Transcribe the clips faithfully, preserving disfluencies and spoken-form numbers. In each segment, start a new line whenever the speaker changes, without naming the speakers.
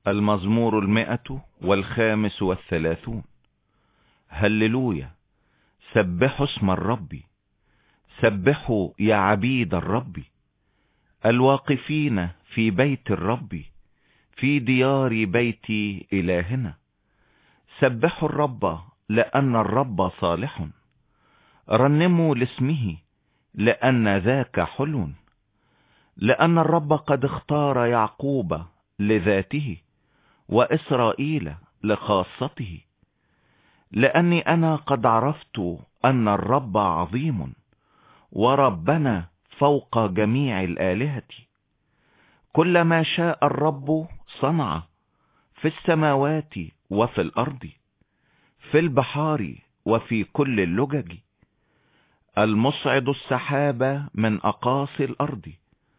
المزمور المئة والخامس والثلاثون. هللويا. سبحوا اسم الرب، سبحوا يا عبيد الرب، الواقفين في بيت الرب، في ديار بيت إلهنا. سبحوا الرب لأن الرب صالح، رنموا لاسمه لأن ذاك حلو. لأن الرب قد اختار يعقوب لذاته، وإسرائيل لخاصته. لأني أنا قد عرفت أن الرب عظيم، وربنا فوق جميع الآلهة. كل ما شاء الرب صنع، في السماوات وفي الأرض، في البحار وفي كل اللجج. المصعد السحاب من أقاصي الأرض،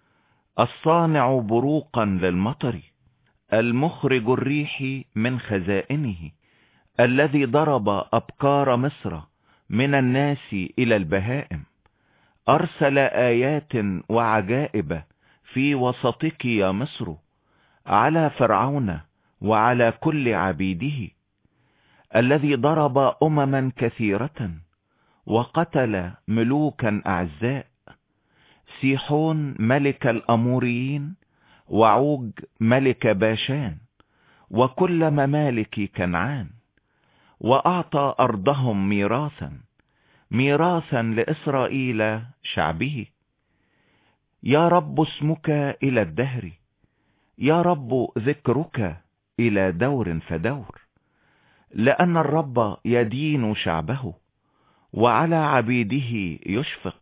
الصانع بروقا للمطر، المخرج الريح من خزائنه، الذي ضرب أبكار مصر من الناس إلى البهائم. أرسل آيات وعجائب في وسطك يا مصر، على فرعون وعلى كل عبيده. الذي ضرب أمما كثيرة، وقتل ملوكا أعزاء، سيحون ملك الأموريين، وعوج ملك باشان، وكل ممالك كنعان. وأعطى أرضهم ميراثا، ميراثا لإسرائيل شعبه. يا رب اسمك إلى الدهر، يا رب ذكرك إلى دور فدور. لأن الرب يدين شعبه، وعلى عبيده يشفق.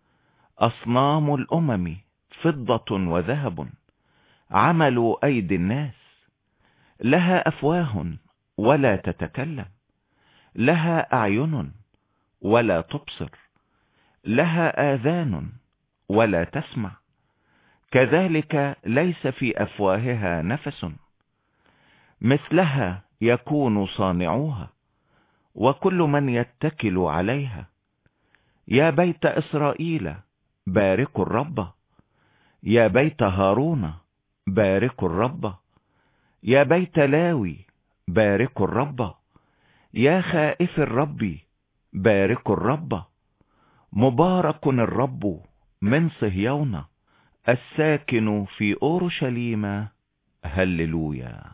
أصنام الأمم فضة وذهب، عمل أيدي الناس. لها أفواه ولا تتكلم، لها أعين ولا تبصر، لها آذان ولا تسمع. كذلك ليس في أفواهها نفس. مثلها يكون صانعوها، وكل من يتكل عليها. يا بيت إسرائيل باركوا الرب، يا بيت هارون باركوا الرب، يا بيت لاوي باركوا الرب، يا خائف الرب باركوا الرب. مبارك الرب من صهيون، الساكن في أورشليم. هللويا.